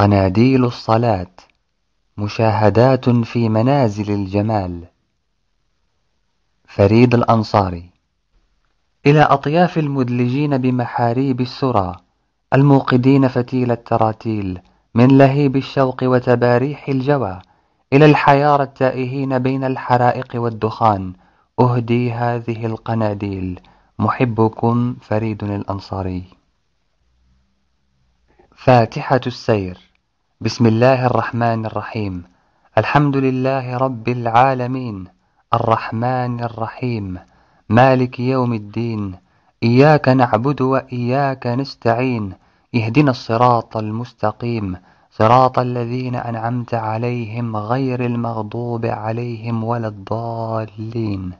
قناديل الصلاة، مشاهدات في منازل الجمال. فريد الأنصاري. إلى أطياف المدلجين بمحاريب السرى، الموقدين فتيل التراتيل من لهيب الشوق وتباريح الجوى، إلى الحيارى التائهين بين الحرائق والدخان، أهدي هذه القناديل. محبكم فريد الأنصاري. فاتحة السير. بسم الله الرحمن الرحيم. الحمد لله رب العالمين، الرحمن الرحيم، مالك يوم الدين، إياك نعبد وإياك نستعين، اهدنا الصراط المستقيم، صراط الذين أنعمت عليهم غير المغضوب عليهم ولا الضالين.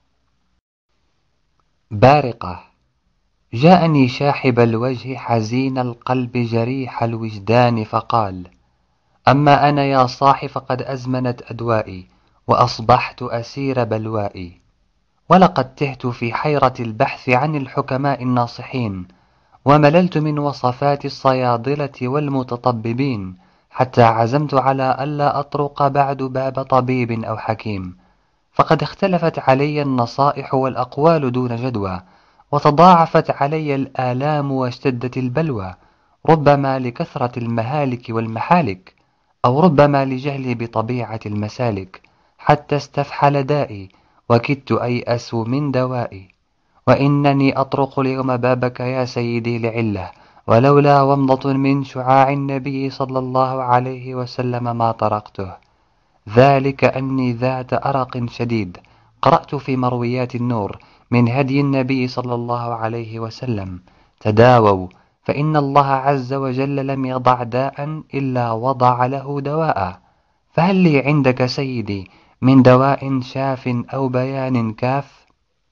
بارقة. جاءني شاحب الوجه حزين القلب جريح الوجدان فقال: أما أنا يا صاح فقد أزمنت أدوائي، وأصبحت أسير بلوائي، ولقد تهت في حيرة البحث عن الحكماء الناصحين، ومللت من وصفات الصيادلة والمتطببين، حتى عزمت على ألا أطرق بعد باب طبيب أو حكيم، فقد اختلفت علي النصائح والأقوال دون جدوى، وتضاعفت علي الآلام واشتدت البلوى، ربما لكثرة المهالك والمحالك، أو ربما لجهلي بطبيعة المسالك، حتى استفحل دائي، وكدت أيأس من دوائي. وإنني أطرق اليوم بابك يا سيدي لعلة، ولولا ومضة من شعاع النبي صلى الله عليه وسلم ما طرقته، ذلك أني ذات أرق شديد قرأت في مرويات النور من هدي النبي صلى الله عليه وسلم: تداووا فإن الله عز وجل لم يضع داء إلا وضع له دواء، فهل لي عندك سيدي من دواء شاف أو بيان كاف؟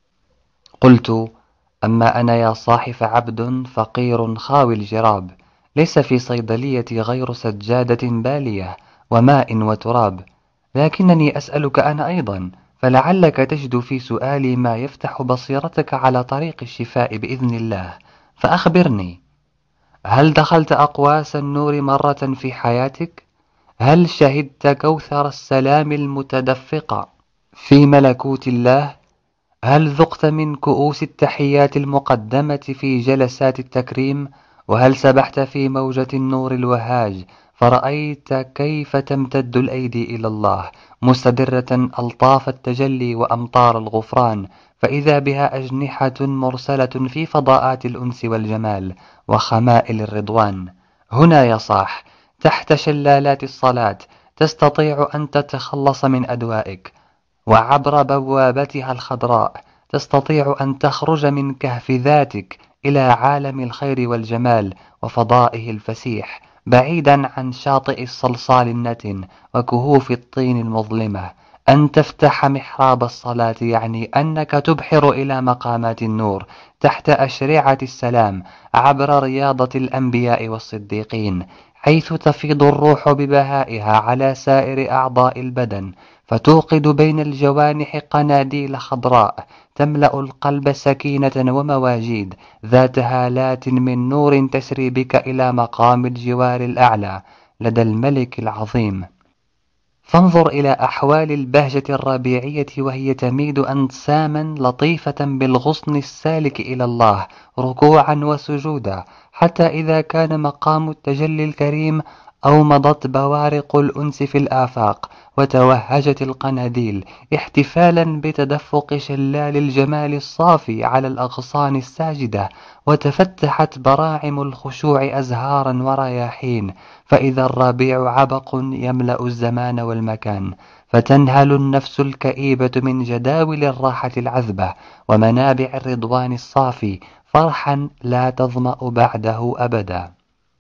قلت: أما أنا يا صاحب عبد فقير خاوي الجراب، ليس في صيدليتي غير سجادة بالية وماء وتراب، لكنني أسألك أنا أيضا، فلعلك تجد في سؤالي ما يفتح بصيرتك على طريق الشفاء بإذن الله، فأخبرني: هل دخلت أقواس النور مرة في حياتك؟ هل شهدت كوثر السلام المتدفق في ملكوت الله؟ هل ذقت من كؤوس التحيات المقدمة في جلسات التكريم؟ وهل سبحت في موجة النور الوهاج فرأيت كيف تمتد الأيدي إلى الله مستدرة ألطاف التجلي وأمطار الغفران، فإذا بها أجنحة مرسلة في فضاءات الأنس والجمال وخمائل الرضوان؟ هنا يا صاح، تحت شلالات الصلاة، تستطيع أن تتخلص من أدوائك، وعبر بوابتها الخضراء تستطيع أن تخرج من كهف ذاتك إلى عالم الخير والجمال وفضائه الفسيح، بعيدا عن شاطئ الصلصال النتن وكهوف الطين المظلمة. أن تفتح محراب الصلاة يعني أنك تبحر إلى مقامات النور تحت أشرعة السلام، عبر رياضة الأنبياء والصديقين، حيث تفيض الروح ببهائها على سائر أعضاء البدن، فتوقد بين الجوانح قناديل خضراء تملأ القلب سكينة ومواجيد ذات هالات من نور تسري بك إلى مقام الجوار الأعلى لدى الملك العظيم. فانظر إلى أحوال البهجة الربيعية وهي تميد أنساما لطيفة بالغصن السالك إلى الله ركوعا وسجودا، حتى إذا كان مقام التجلي الكريم أومضت بوارق الأنس في الآفاق، وتوهجت القناديل احتفالا بتدفق شلال الجمال الصافي على الأغصان الساجدة، وتفتحت براعم الخشوع أزهارا ورياحين، فإذا الربيع عبق يملأ الزمان والمكان، فتنهل النفس الكئيبة من جداول الراحة العذبة ومنابع الرضوان الصافي فرحا لا تظمأ بعده أبدا.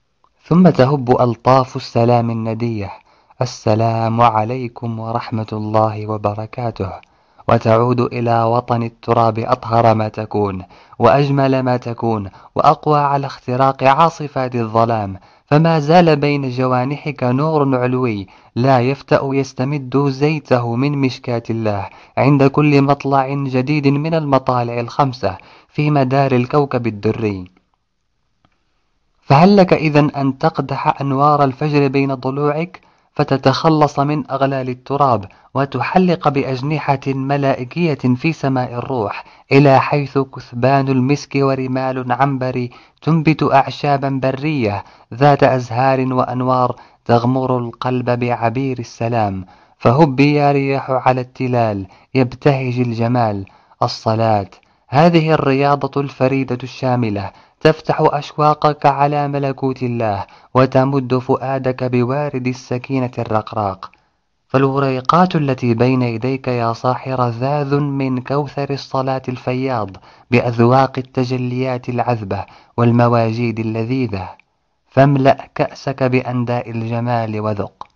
ثم تهب ألطاف السلام الندية: السلام عليكم ورحمة الله وبركاته، وتعود إلى وطن التراب أطهر ما تكون وأجمل ما تكون وأقوى على اختراق عاصفات الظلام، فما زال بين جوانحك نور علوي لا يفتأ يستمد زيته من مشكاة الله عند كل مطلع جديد من المطالع الخمسة في مدار الكوكب الدري. فهل لك إذن أن تقدح أنوار الفجر بين ضلوعك فتتخلص من أغلال التراب وتحلق بأجنحة ملائكية في سماء الروح إلى حيث كثبان المسك ورمال العنبر تنبت أعشابا برية ذات أزهار وأنوار تغمر القلب بعبير السلام. فهبي يا رياح على التلال يبتهج الجمال. الصلاة هذه الرياضة الفريدة الشاملة تفتح أشواقك على ملكوت الله وتمد فؤادك بوارد السكينة الرقراق. فالوريقات التي بين يديك يا صاحي رذاذ من كوثر الصلاة الفياض بأذواق التجليات العذبة والمواجيد اللذيذة. فاملأ كأسك بأنداء الجمال وذق.